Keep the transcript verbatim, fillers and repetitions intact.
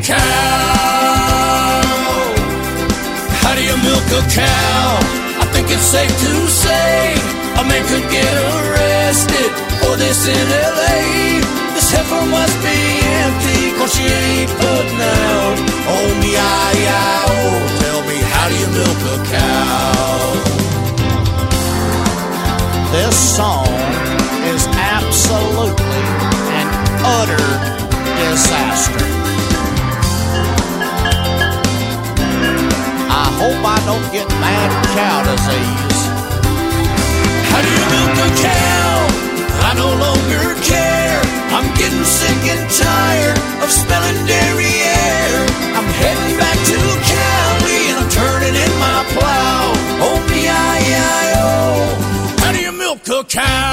cow? How do you milk a cow? I think it's safe to say a man could get arrested for this in L A. This heifer must be empty, cause she ain't putting out on the I I O. Tell me, how do you milk a cow? This song is absolutely an utter disaster. I hope I don't get mad cow disease. How do you milk a cow? I no longer care. I'm getting sick and tired of smelling derriere. I'm heading back to Cali and I'm turning in my plow on the I I O. How do you milk a cow?